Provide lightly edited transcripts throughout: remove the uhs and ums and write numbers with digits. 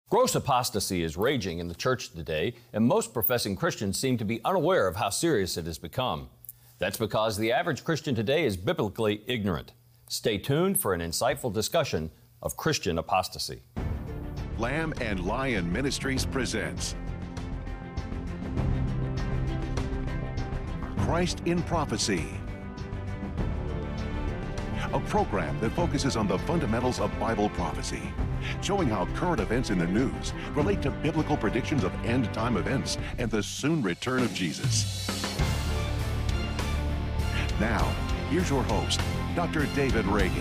Gross apostasy is raging in the church today, and most professing Christians seem to be unaware of how serious it has become. That's because the average Christian today is biblically ignorant. Stay tuned for an insightful discussion of Christian apostasy. Lamb and Lion Ministries presents Christ in Prophecy, a program that focuses on the fundamentals of Bible prophecy, showing how current events in the news relate to biblical predictions of end-time events and the soon return of Jesus. Now, here's your host, Dr. David Reagan.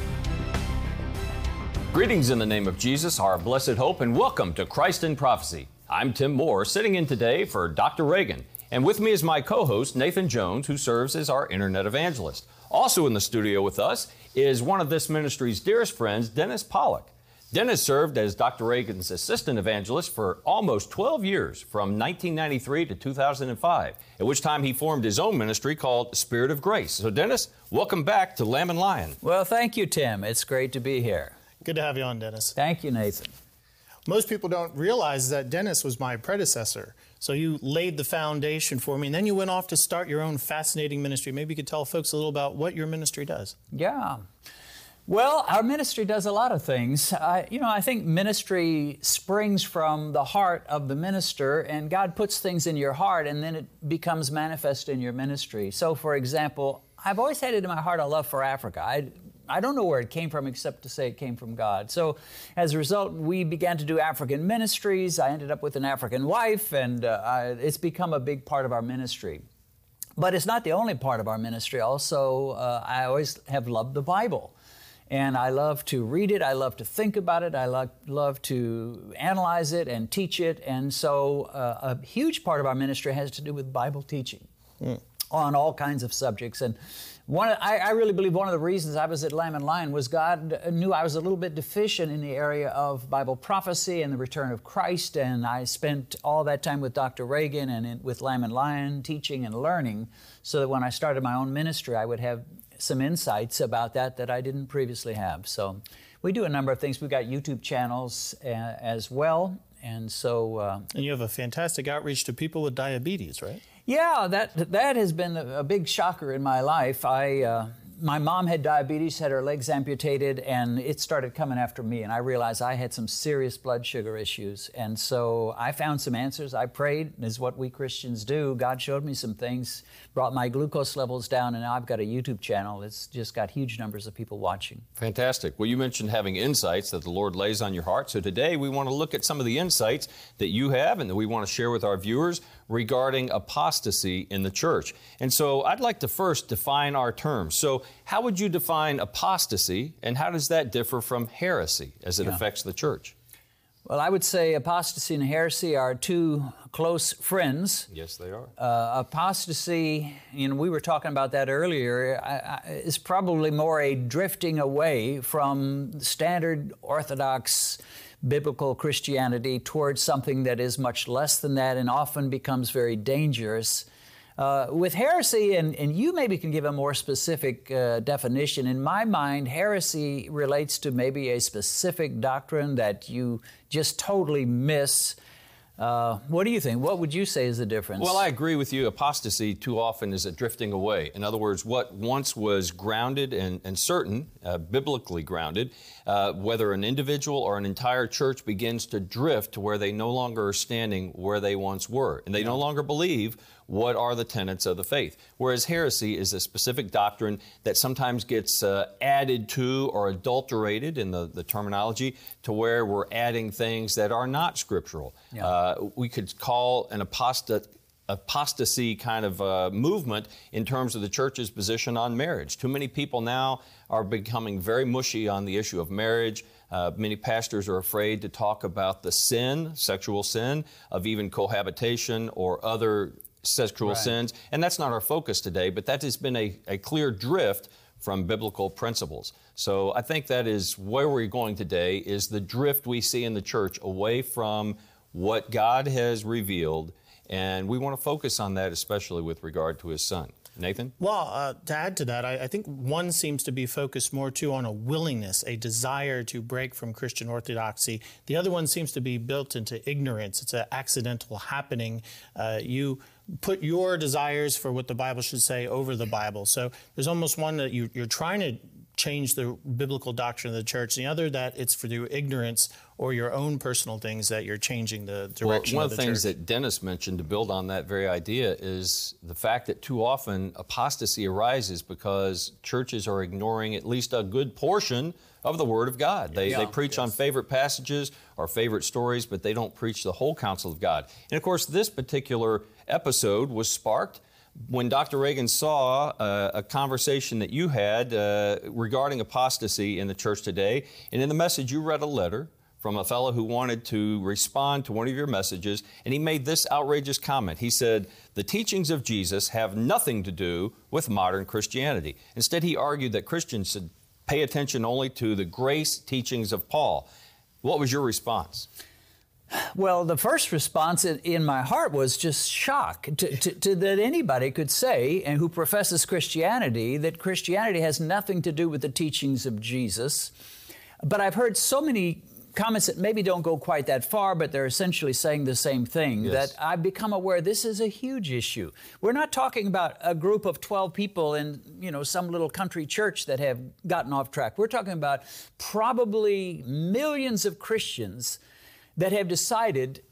Greetings in the name of Jesus, our blessed hope, and welcome to Christ in Prophecy. I'm Tim Moore, sitting in today for Dr. Reagan, and with me is my co-host, Nathan Jones, who serves as our Internet evangelist. Also in the studio with us is one of this ministry's dearest friends, Dennis Pollock. Dennis served as Dr. Reagan's assistant evangelist for almost 12 years, from 1993 to 2005, at which time he formed his own ministry called Spirit of Grace. So Dennis, welcome back to Lamb and Lion. Well, thank you, Tim. It's great to be here. Good to have you on, Dennis. Thank you, Nathan. Most people don't realize that Dennis was my predecessor. So you laid the foundation for me, and then you went off to start your own fascinating ministry. Maybe you could tell folks a little about what your ministry does. Yeah. Well, our ministry does a lot of things. I think ministry springs from the heart of the minister, and God puts things in your heart, and then it becomes manifest in your ministry. So, for example, I've always had it in my heart a love for Africa. I don't know where it came from except to say it came from God. So as a result, we began to do African ministries. I ended up with an African wife, and it's become a big part of our ministry. But it's not the only part of our ministry. Also, I always have loved the Bible. And I love to read it. I love to think about it. I love to analyze it and teach it. And so a huge part of our ministry has to do with Bible teaching on all kinds of subjects. And I really believe one of the reasons I was at Lamb and Lion was God knew I was a little bit deficient in the area of Bible prophecy and the return of Christ, and I spent all that time with Dr. Reagan and with Lamb and Lion teaching and learning, so that when I started my own ministry, I would have some insights about that I didn't previously have. So we do a number of things. We've got YouTube channels as well, and so... and you have a fantastic outreach to people with diabetes, right? Yeah, that has been a big shocker in my life. My mom had diabetes, had her legs amputated, and it started coming after me, and I realized I had some serious blood sugar issues. And so I found some answers. I prayed, is what we Christians do. God showed me some things, brought my glucose levels down, and now I've got a YouTube channel. It's just got huge numbers of people watching. Fantastic. Well, you mentioned having insights that the Lord lays on your heart. So today we want to look at some of the insights that you have and that we want to share with our viewers regarding apostasy in the church. And so I'd like to first define our terms. So how would you define apostasy, and how does that differ from heresy as it affects the church? Well, I would say apostasy and heresy are two close friends. Yes, they are. Apostasy, we were talking about that earlier, is probably more a drifting away from standard Orthodox biblical Christianity towards something that is much less than that and often becomes very dangerous. With heresy, and you maybe can give a more specific definition, in my mind, heresy relates to maybe a specific doctrine that you just totally miss. What do you think? What would you say is the difference? Well, I agree with you. Apostasy too often is a drifting away. In other words, what once was grounded and certain, biblically grounded, whether an individual or an entire church begins to drift to where they no longer are standing where they once were, and they no longer believe what are the tenets of the faith. Whereas heresy is a specific doctrine that sometimes gets added to or adulterated in the terminology to where we're adding things that are not scriptural. Yeah. We could call an apostasy kind of movement in terms of the church's position on marriage. Too many people now are becoming very mushy on the issue of marriage. Many pastors are afraid to talk about the sin, sexual sin, of even cohabitation or other sexual sins, and that's not our focus today, but that has been a clear drift from biblical principles. So I think that is where we're going today, is the drift we see in the church away from what God has revealed, and we want to focus on that, especially with regard to His Son. Nathan? Well, to add to that, I think one seems to be focused more too on a willingness, a desire to break from Christian orthodoxy. The other one seems to be built into ignorance. It's an accidental happening. You put your desires for what the Bible should say over the Bible. So there's almost one that you're trying to change the biblical doctrine of the church, and the other that it's through ignorance or your own personal things that you're changing the direction of the church. One of the things that Dennis mentioned to build on that very idea is the fact that too often apostasy arises because churches are ignoring at least a good portion of the Word of God. They preach on favorite passages or favorite stories, but they don't preach the whole counsel of God. And of course, this particular episode was sparked when Dr. Reagan saw a conversation that you had regarding apostasy in the church today. And in the message, you read a letter from a fellow who wanted to respond to one of your messages, and he made this outrageous comment. He said, "The teachings of Jesus have nothing to do with modern Christianity." Instead, he argued that Christians should pay attention only to the grace teachings of Paul. What was your response? Well, the first response in my heart was just shock to that anybody could say, and who professes Christianity, that Christianity has nothing to do with the teachings of Jesus. But I've heard so many comments that maybe don't go quite that far, but they're essentially saying the same thing, that I've become aware this is a huge issue. We're not talking about a group of 12 people in, some little country church that have gotten off track. We're talking about probably millions of Christians that have decided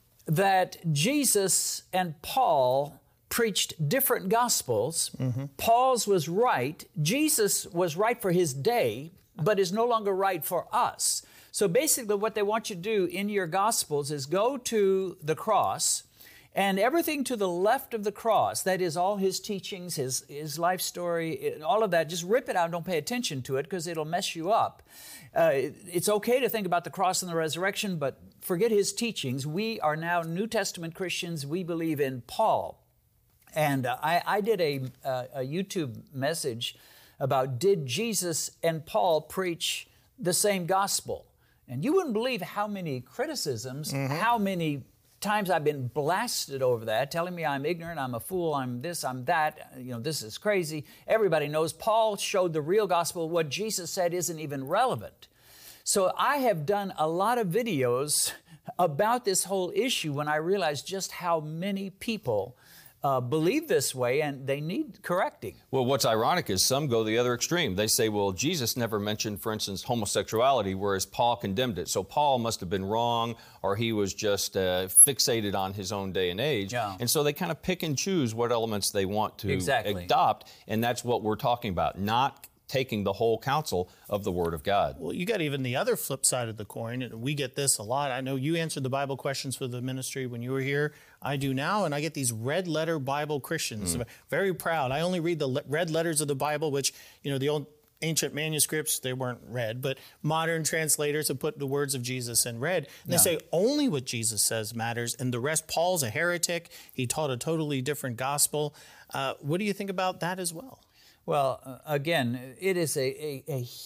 that Jesus and Paul preached different gospels. Paul's was right. Jesus was right for his day, but is no longer right for us. So basically what they want you to do in your gospels is go to the cross, and everything to the left of the cross, that is all his teachings, his life story, all of that, just rip it out and don't pay attention to it because it'll mess you up. It's okay to think about the cross and the resurrection, but forget his teachings. We are now New Testament Christians. We believe in Paul. And I did a YouTube message about, did Jesus and Paul preach the same gospel? And you wouldn't believe how many criticisms, how many times I've been blasted over that, telling me I'm ignorant, I'm a fool, I'm this, I'm that, this is crazy. Everybody knows Paul showed the real gospel. What Jesus said isn't even relevant. So I have done a lot of videos about this whole issue when I realized just how many people believe this way, and they need correcting. Well, what's ironic is some go the other extreme. They say, well, Jesus never mentioned, for instance, homosexuality, whereas Paul condemned it. So Paul must have been wrong, or he was just fixated on his own day and age. And so they kind of pick and choose what elements they want to adopt, and that's what we're talking about, not taking the whole counsel of the Word of God. Well, you got even the other flip side of the coin, and we get this a lot. I know you answered the Bible questions for the ministry when you were here. I do now, and I get these red letter Bible Christians. Very proud. I only read the red letters of the Bible, which, the old ancient manuscripts, they weren't red, but modern translators have put the words of Jesus in red. And they say only what Jesus says matters, and the rest, Paul's a heretic. He taught a totally different gospel. What do you think about that as well? Well, again, it is a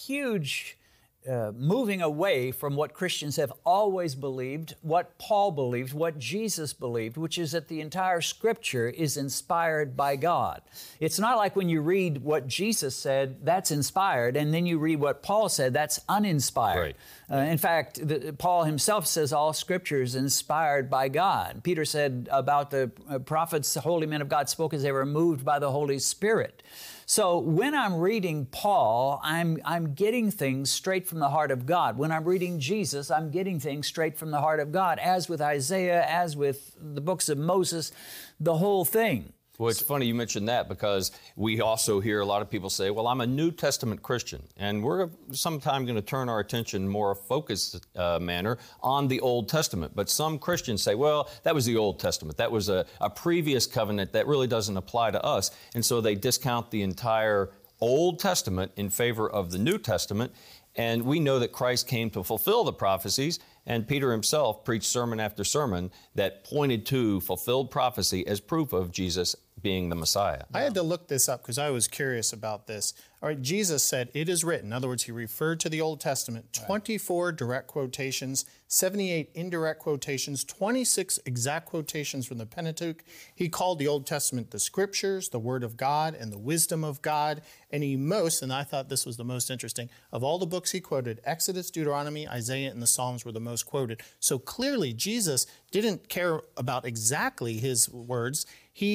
huge moving away from what Christians have always believed, what Paul believed, what Jesus believed, which is that the entire Scripture is inspired by God. It's not like when you read what Jesus said, that's inspired, and then you read what Paul said, that's uninspired. In fact, Paul himself says all Scripture is inspired by God. Peter said about the prophets, the holy men of God spoke as they were moved by the Holy Spirit. So when I'm reading Paul, I'm getting things straight from the heart of God. When I'm reading Jesus, I'm getting things straight from the heart of God, as with Isaiah, as with the books of Moses, the whole thing. Well, it's funny you mentioned that, because we also hear a lot of people say, well, I'm a New Testament Christian, and we're sometime going to turn our attention more a focused manner on the Old Testament. But some Christians say, well, that was the Old Testament. That was a previous covenant that really doesn't apply to us. And so they discount the entire Old Testament in favor of the New Testament. And we know that Christ came to fulfill the prophecies, and Peter himself preached sermon after sermon that pointed to fulfilled prophecy as proof of Jesus being the Messiah. I had to look this up because I was curious about this. All right, Jesus said, "It is written." In other words, he referred to the Old Testament, 24 direct quotations, 78 indirect quotations, 26 exact quotations from the Pentateuch. He called the Old Testament the Scriptures, the Word of God, and the wisdom of God. And and I thought this was the most interesting, of all the books he quoted, Exodus, Deuteronomy, Isaiah, and the Psalms were the most quoted. So clearly, Jesus didn't care about exactly his words.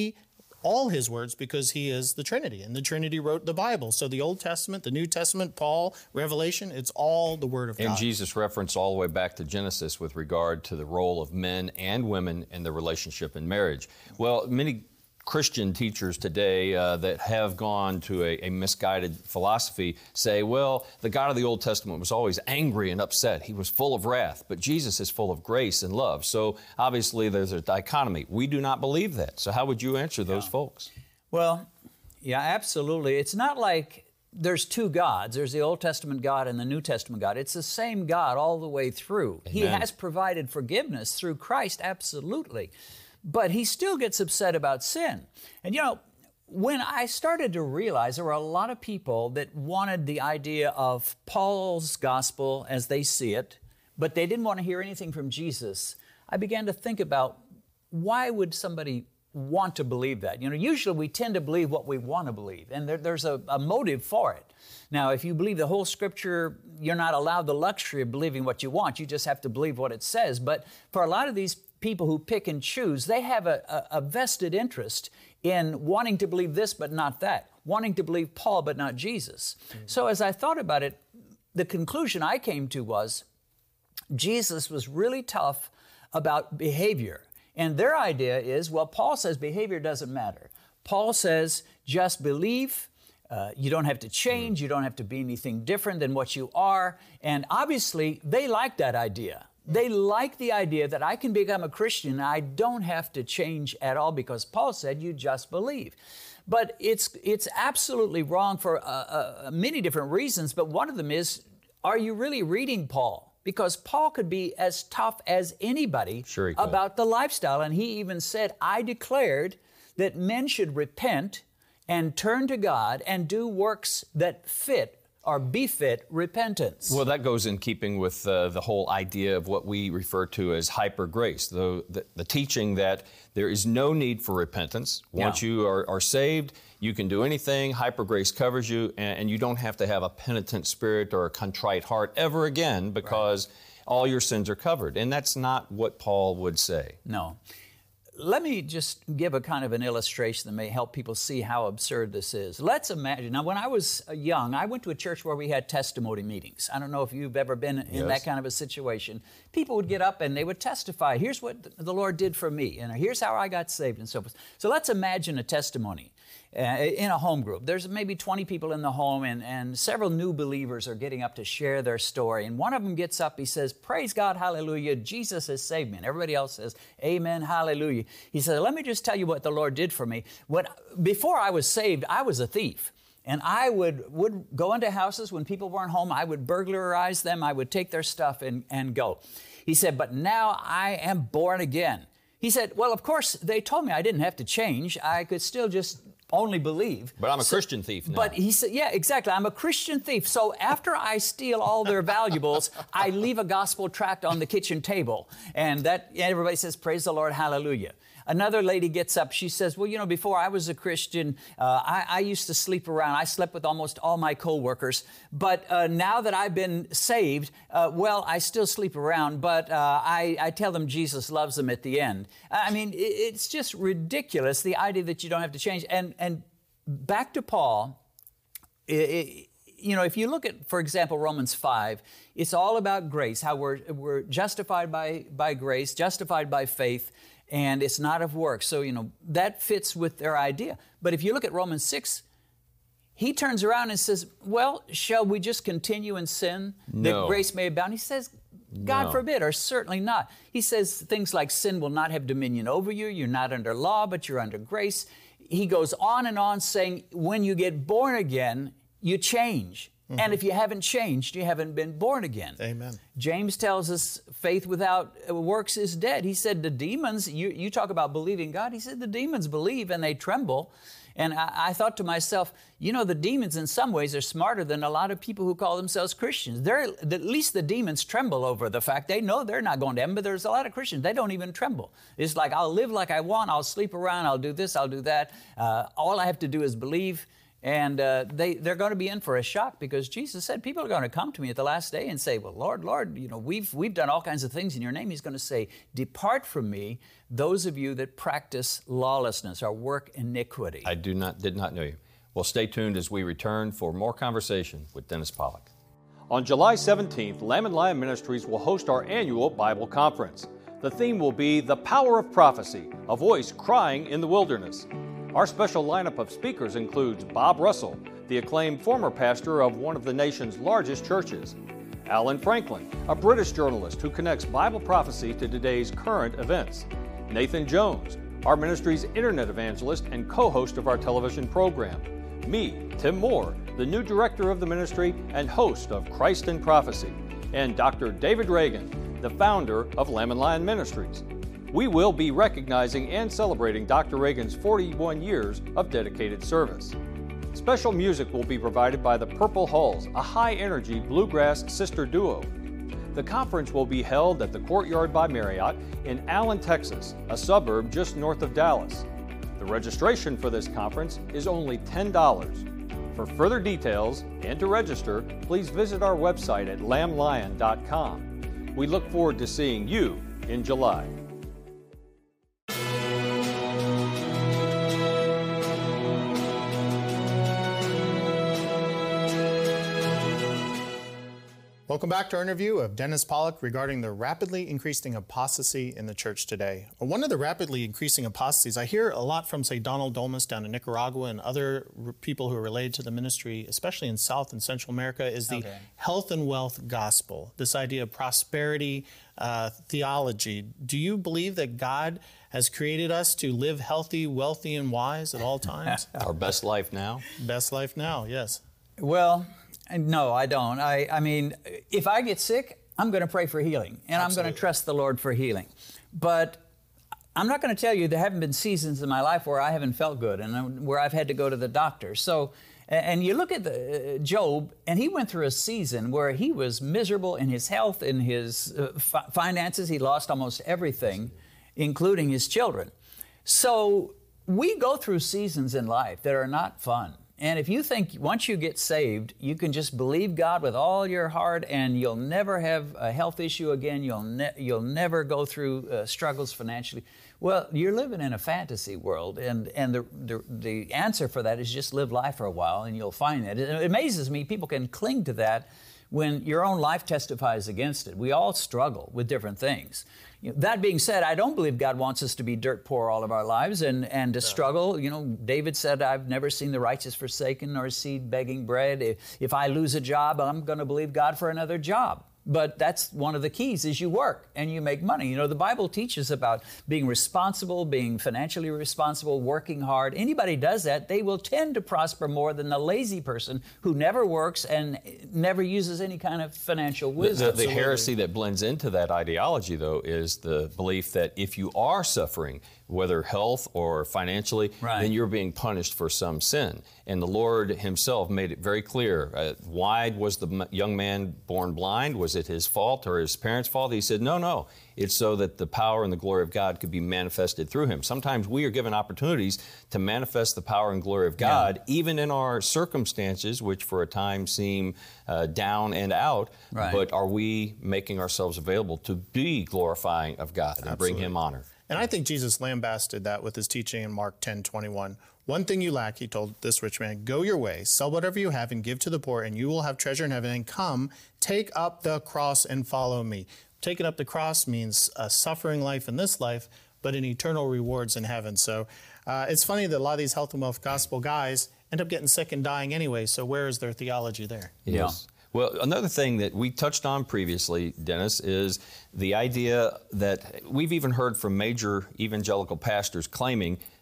All his words, because he is the Trinity, and the Trinity wrote the Bible. So the Old Testament, the New Testament, Paul, Revelation, it's all the Word of God. And Jesus referenced all the way back to Genesis with regard to the role of men and women in the relationship in marriage. Well, many Christian teachers today that have gone to a misguided philosophy say, well, the God of the Old Testament was always angry and upset. He was full of wrath, but Jesus is full of grace and love. So obviously there's a dichotomy. We do not believe that. So how would you answer those folks? Well, yeah, absolutely. It's not like there's two gods. There's the Old Testament God and the New Testament God. It's the same God all the way through. Amen. He has provided forgiveness through Christ, absolutely. But he still gets upset about sin. And when I started to realize there were a lot of people that wanted the idea of Paul's gospel as they see it, but they didn't want to hear anything from Jesus, I began to think about why would somebody want to believe that? Usually we tend to believe what we want to believe, and there's a motive for it. Now, if you believe the whole Scripture, you're not allowed the luxury of believing what you want. You just have to believe what it says. But for a lot of these people who pick and choose, they have a vested interest in wanting to believe this but not that, wanting to believe Paul but not Jesus. Mm-hmm. So as I thought about it, the conclusion I came to was Jesus was really tough about behavior. And their idea is, well, Paul says behavior doesn't matter. Paul says just believe. You don't have to change. You don't have to be anything different than what you are. And obviously, they like that idea. They like the idea that I can become a Christian and I don't have to change at all because Paul said you just believe. But it's absolutely wrong for many different reasons, but one of them is, are you really reading Paul? Because Paul could be as tough as anybody about the lifestyle. And he even said, I declared that men should repent and turn to God and do works that fit or befit repentance. Well, that goes in keeping with the whole idea of what we refer to as hyper grace, the teaching that there is no need for repentance. Once you are saved, you can do anything. Hyper grace covers you, and you don't have to have a penitent spirit or a contrite heart ever again because all your sins are covered. And that's not what Paul would say. No. Let me just give a kind of an illustration that may help people see how absurd this is. Let's imagine, now when I was young, I went to a church where we had testimony meetings. I don't know if you've ever been in that kind of a situation. People would get up and they would testify, here's what the Lord did for me, and here's how I got saved and so forth. So let's imagine a testimony in a home group. There's maybe 20 people in the home and several new believers are getting up to share their story. And one of them gets up, he says, praise God, hallelujah, Jesus has saved me. And everybody else says, amen, hallelujah. He says, let me just tell you what the Lord did for me. Before I was saved, I was a thief. And I would go into houses when people weren't home. I would burglarize them. I would take their stuff and go. He said, but now I am born again. He said, well, of course, they told me I didn't have to change. I could still just only believe. But I'm a Christian thief now. But he said, yeah, exactly. I'm a Christian thief. So after I steal all their valuables, I leave a gospel tract on the kitchen table. And everybody says, praise the Lord, hallelujah. Another lady gets up. She says, well, before I was a Christian, I used to sleep around. I slept with almost all my co-workers. But now that I've been saved, I still sleep around, but I tell them Jesus loves them at the end. I mean, it's just ridiculous, the idea that you don't have to change. And back to Paul, if you look at, for example, Romans 5, it's all about grace, how we're justified by grace, justified by faith, and it's not of works. So, that fits with their idea. But if you look at Romans 6, he turns around and says, well, shall we just continue in sin that grace may abound? He says, God forbid, or certainly not. He says things like sin will not have dominion over you. You're not under law, but you're under grace. He goes on and on saying, when you get born again, you change. And if you haven't changed, you haven't been born again. Amen. James tells us faith without works is dead. He said the demons, you talk about believing God, he said the demons believe and they tremble. And I thought to myself, you know, the demons in some ways are smarter than a lot of people who call themselves Christians. At least the demons tremble over the fact they know they're not going to heaven, but there's a lot of Christians, they don't even tremble. It's like, I'll live like I want, I'll sleep around, I'll do this, I'll do that. All I have to do is believe. And they're going to be in for a shock because Jesus said people are going to come to me at the last day and say, well, Lord, you know, we've done all kinds of things in your name. He's going to say, depart from me, those of you that practice lawlessness or work iniquity. I did not know you. Well, stay tuned as we return for more conversation with Dennis Pollock. On July 17th, Lamb and Lion Ministries will host our annual Bible Conference. The theme will be The Power of Prophecy, a voice crying in the wilderness. Our special lineup of speakers includes Bob Russell, the acclaimed former pastor of one of the nation's largest churches; Alan Franklin, a British journalist who connects Bible prophecy to today's current events; Nathan Jones, our ministry's internet evangelist and co-host of our television program; me, Tim Moore, the new director of the ministry and host of Christ in Prophecy; and Dr. David Reagan, the founder of Lamb and Lion Ministries. We will be recognizing and celebrating Dr. Reagan's 41 years of dedicated service. Special music will be provided by the Purple Hulls, a high-energy bluegrass sister duo. The conference will be held at the Courtyard by Marriott in Allen, Texas, a suburb just north of Dallas. The registration for this conference is only $10. For further details and to register, please visit our website at lamblion.com. We look forward to seeing you in July. Welcome back to our interview of Dennis Pollock regarding the rapidly increasing apostasy in the church today. One of the rapidly increasing apostasies, I hear a lot from, say, Donald Domas down in Nicaragua and other people who are related to the ministry, especially in South and Central America, is the health and wealth gospel, this idea of prosperity theology. Do you believe that God has created us to live healthy, wealthy, and wise at all times? Our best life now? Best life now, yes. Well, no, I don't. I mean, if I get sick, I'm going to pray for healing, and I'm going to trust the Lord for healing. But I'm not going to tell you there haven't been seasons in my life where I haven't felt good and where I've had to go to the doctor. So, and you look at Job, and he went through a season where he was miserable in his health, in his finances. He lost almost everything, including his children. So we go through seasons in life that are not fun. And if you think once you get saved, you can just believe God with all your heart and you'll never have a health issue again, you'll never go through struggles financially, well, you're living in a fantasy world. And the answer for that is just live life for a while and you'll find that. It amazes me people can cling to that when your own life testifies against it. We all struggle with different things. That being said, I don't believe God wants us to be dirt poor all of our lives and to struggle. You know, David said, I've never seen the righteous forsaken nor seed begging bread. If I lose a job, I'm going to believe God for another job. But that's one of the keys is you work and you make money. You know, the Bible teaches about being responsible, being financially responsible, working hard. Anybody does that, they will tend to prosper more than the lazy person who never works and never uses any kind of financial wisdom. The heresy that blends into that ideology, though, is the belief that if you are suffering, whether health or financially, then you're being punished for some sin. And the Lord himself made it very clear. Why was the young man born blind? Was it his fault or his parents' fault? He said, no. It's so that the power and the glory of God could be manifested through him. Sometimes we are given opportunities to manifest the power and glory of God, even in our circumstances, which for a time seem down and out. But are we making ourselves available to be glorifying of God and bring him honor? And I think Jesus lambasted that with his teaching in Mark 10:21. One thing you lack, he told this rich man, go your way, sell whatever you have and give to the poor, and you will have treasure in heaven. And come, take up the cross and follow me. Taking up the cross means a suffering life in this life, but an eternal rewards in heaven. So it's funny that a lot of these health and wealth gospel guys end up getting sick and dying anyway. So where is their theology there? Yes. Well, another thing that we touched on previously, Dennis, is the idea that we've even heard from major evangelical pastors claiming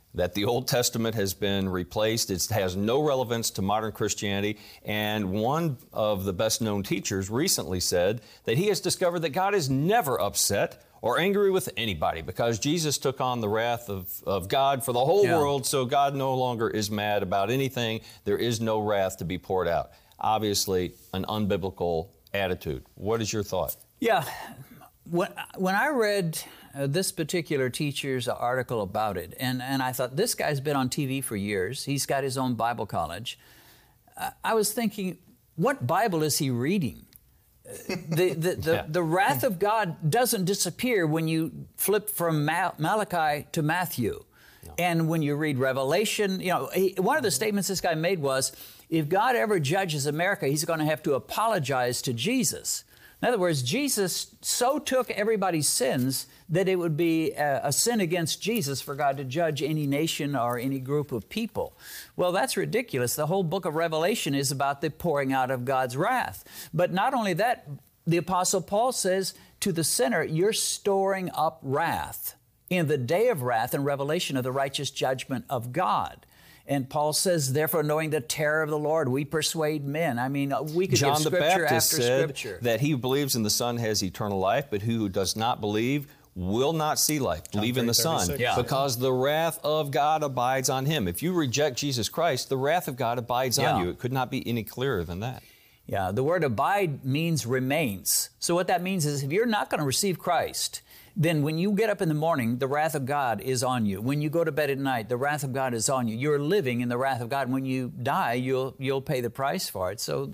that the Old Testament has been replaced. It has no relevance to modern Christianity. And one of the best-known teachers recently said that he has discovered that God is never upset or angry with anybody because Jesus took on the wrath of God for the whole world, so God no longer is mad about anything. There is no wrath to be poured out. Obviously, an unbiblical attitude. What is your thought? Yeah. When I read this particular teacher's article about it, and I thought, this guy's been on TV for years. He's got his own Bible college. I was thinking, what Bible is he reading? The wrath of God doesn't disappear when you flip from Malachi to Matthew. No. And when you read Revelation, one of the statements this guy made was, if God ever judges America, he's going to have to apologize to Jesus. In other words, Jesus so took everybody's sins that it would be a sin against Jesus for God to judge any nation or any group of people. Well, that's ridiculous. The whole book of Revelation is about the pouring out of God's wrath. But not only that, the Apostle Paul says to the sinner, you're storing up wrath in the day of wrath and revelation of the righteous judgment of God. And Paul says, therefore, knowing the terror of the Lord, we persuade men. I mean, we could John give the scripture Baptist after said scripture. That he who believes in the Son has eternal life, but who does not believe will not see life. Believe in the Son, because the wrath of God abides on him. If you reject Jesus Christ, the wrath of God abides on you. It could not be any clearer than that. Yeah, the word abide means remains. So what that means is if you're not going to receive Christ, then when you get up in the morning, the wrath of God is on you. When you go to bed at night, the wrath of God is on you. You're living in the wrath of God. When you die, you'll pay the price for it. So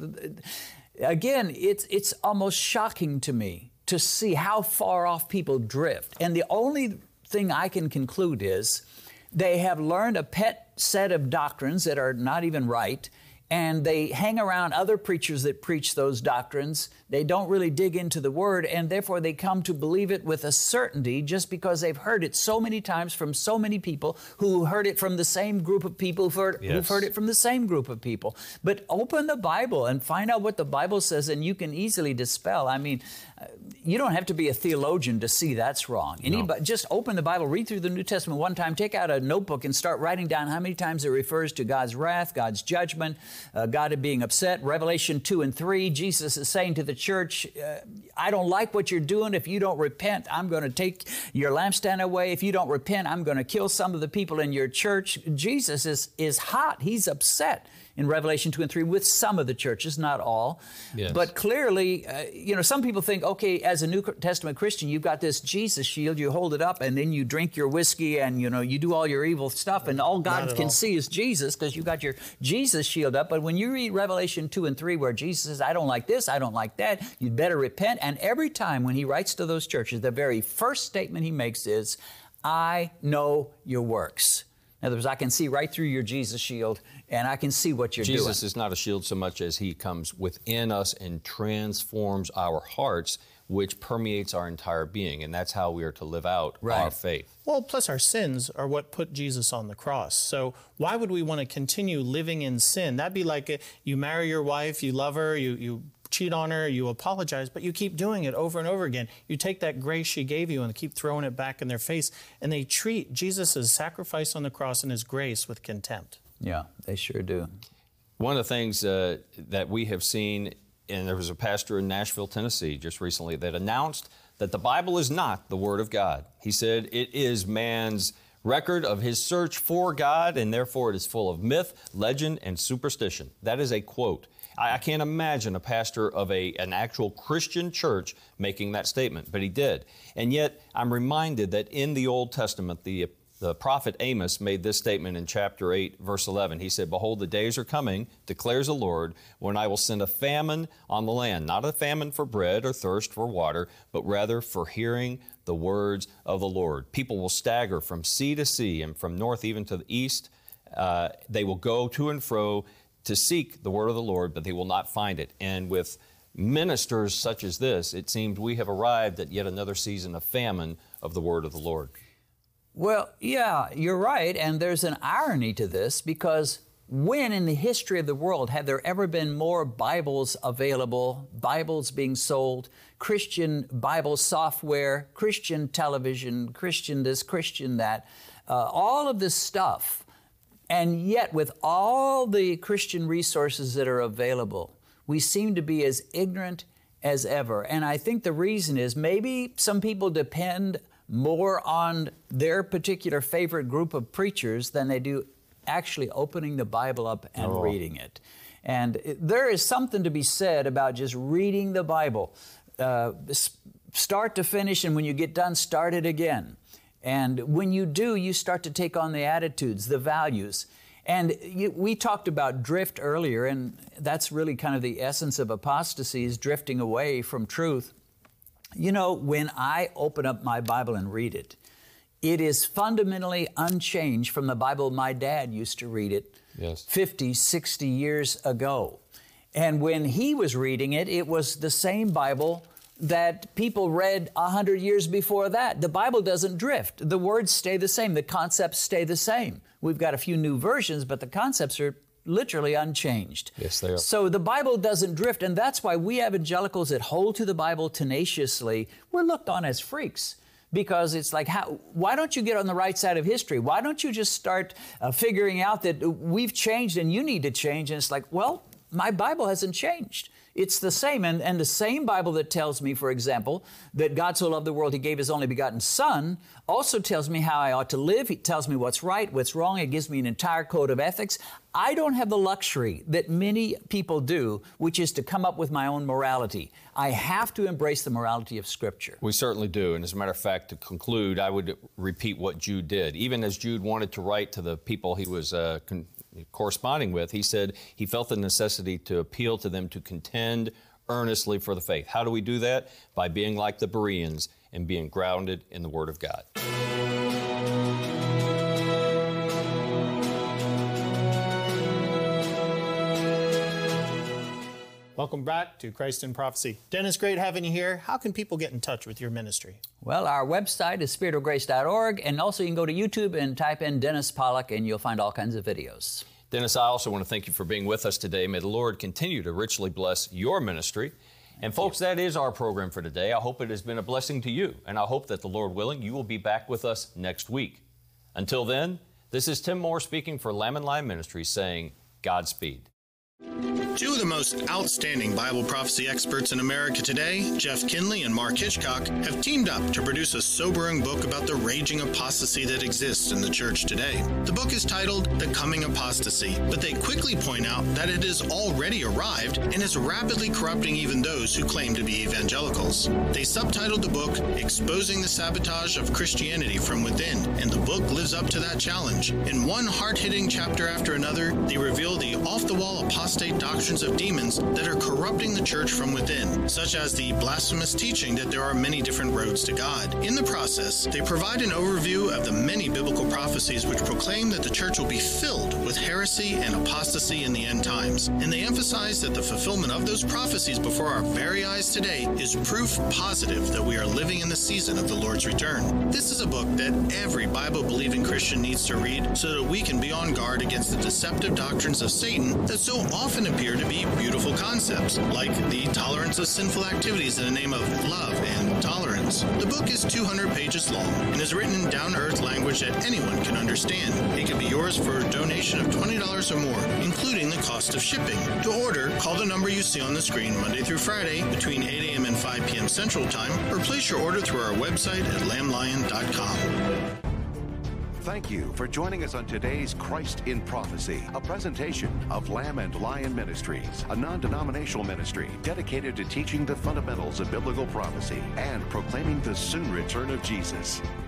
again, it's almost shocking to me to see how far off people drift. And the only thing I can conclude is they have learned a pet set of doctrines that are not even right, and they hang around other preachers that preach those doctrines. They don't really dig into the Word, and therefore they come to believe it with a certainty just because they've heard it so many times from so many people who heard it from the same group of people who've heard it from the same group of people. But open the Bible and find out what the Bible says, and you can easily dispel. I mean, you don't have to be a theologian to see that's wrong. Just open the Bible, read through the New Testament one time, take out a notebook and start writing down how many times it refers to God's wrath, God's judgment, God being upset. Revelation 2 and 3, Jesus is saying to the church, I don't like what you're doing. If you don't repent, I'm going to take your lampstand away. If you don't repent, I'm going to kill some of the people in your church. Jesus is hot. He's upset in Revelation 2 and 3 with some of the churches, not all. Yes. But clearly, some people think, okay, as a New Testament Christian, you've got this Jesus shield, you hold it up, and then you drink your whiskey and, you do all your evil stuff, and all God can see is Jesus because you've got your Jesus shield up. But when you read Revelation 2 and 3, where Jesus says, I don't like this, I don't like that, you'd better repent. And every time when he writes to those churches, the very first statement he makes is, I know your works. In other words, I can see right through your Jesus shield, and I can see what you're doing. Jesus is not a shield so much as he comes within us and transforms our hearts, which permeates our entire being, and that's how we are to live out our faith. Well, plus our sins are what put Jesus on the cross. So why would we want to continue living in sin? That'd be like you marry your wife, you love her, you cheat on her, you apologize, but you keep doing it over and over again. You take that grace she gave you and keep throwing it back in their face, and they treat Jesus' sacrifice on the cross and his grace with contempt. Yeah, they sure do. One of the things that we have seen, and there was a pastor in Nashville, Tennessee just recently that announced that the Bible is not the Word of God. He said it is man's record of his search for God, and therefore it is full of myth, legend, and superstition. That is a quote. I can't imagine a pastor of an actual Christian church making that statement, but he did. And yet, I'm reminded that in the Old Testament, the prophet Amos made this statement in chapter 8, verse 11. He said, behold, the days are coming, declares the Lord, when I will send a famine on the land, not a famine for bread or thirst for water, but rather for hearing the words of the Lord. People will stagger from sea to sea and from north even to the east. They will go to and fro to seek the word of the Lord, but they will not find it. And with ministers such as this, it seems we have arrived at yet another season of famine of the word of the Lord. Well, yeah, you're right, and there's an irony to this because When in the history of the world have there ever been more Bibles available, Bibles being sold, Christian Bible software, Christian television, Christian this, Christian that, all of this stuff. And yet with all the Christian resources that are available, we seem to be as ignorant as ever. And I think the reason is maybe some people depend more on their particular favorite group of preachers than they do actually opening the Bible up and reading it. And there is something to be said about just reading the Bible, start to finish, and when you get done, start it again. And when you do, you start to take on the attitudes, the values. And we talked about drift earlier, and that's really kind of the essence of apostasy, is drifting away from truth. You know, when I open up my Bible and read it, it is fundamentally unchanged from the Bible my dad used to read it 50, 60 years ago. And when he was reading it, it was the same Bible that people read 100 years before that. The Bible doesn't drift. The words stay the same. The concepts stay the same. We've got a few new versions, but the concepts are literally unchanged. Yes, they are. So the Bible doesn't drift, and that's why we evangelicals that hold to the Bible tenaciously, we're looked on as freaks. Because it's like, why don't you get on the right side of history? Why don't you just start figuring out that we've changed and you need to change? And it's like, well, my Bible hasn't changed. It's the same. And the same Bible that tells me, for example, that God so loved the world, He gave His only begotten Son, also tells me how I ought to live. It tells me what's right, what's wrong. It gives me an entire code of ethics. I don't have the luxury that many people do, which is to come up with my own morality. I have to embrace the morality of Scripture. We certainly do. And as a matter of fact, to conclude, I would repeat what Jude did. Even as Jude wanted to write to the people he was corresponding with, he said he felt the necessity to appeal to them to contend earnestly for the faith. How do we do that? By being like the Bereans and being grounded in the Word of God. Welcome back to Christ in Prophecy. Dennis, great having you here. How can people get in touch with your ministry? Well, our website is spiritofgrace.org, and also you can go to YouTube and type in Dennis Pollock, and you'll find all kinds of videos. Dennis, I also want to thank you for being with us today. May the Lord continue to richly bless your ministry. And folks, that is our program for today. I hope it has been a blessing to you, and I hope that the Lord willing, you will be back with us next week. Until then, this is Tim Moore speaking for Lamb and Lion Ministries saying, Godspeed. Two of the most outstanding Bible prophecy experts in America today, Jeff Kinley and Mark Hitchcock, have teamed up to produce a sobering book about the raging apostasy that exists in the church today. The book is titled The Coming Apostasy, but they quickly point out that it has already arrived and is rapidly corrupting even those who claim to be evangelicals. They subtitled the book Exposing the Sabotage of Christianity from Within, and the book lives up to that challenge. In one hard-hitting chapter after another, they reveal the off-the-wall apostate doctrines of demons that are corrupting the church from within, such as the blasphemous teaching that there are many different roads to God. In the process, they provide an overview of the many biblical prophecies which proclaim that the church will be filled with heresy and apostasy in the end times, and they emphasize that the fulfillment of those prophecies before our very eyes today is proof positive that we are living in the season of the Lord's return. This is a book that every Bible-believing Christian needs to read so that we can be on guard against the deceptive doctrines of Satan that so often appear to be beautiful concepts, like the tolerance of sinful activities in the name of love and tolerance. The book is 200 pages long and is written in down-to-earth language that anyone can understand. It can be yours for a donation of $20 or more, including the cost of shipping. To order, call the number you see on the screen Monday through Friday between 8 a.m. and 5 p.m. Central Time, or place your order through our website at lamblion.com. Thank you for joining us on today's Christ in Prophecy, a presentation of Lamb and Lion Ministries, a non-denominational ministry dedicated to teaching the fundamentals of biblical prophecy and proclaiming the soon return of Jesus.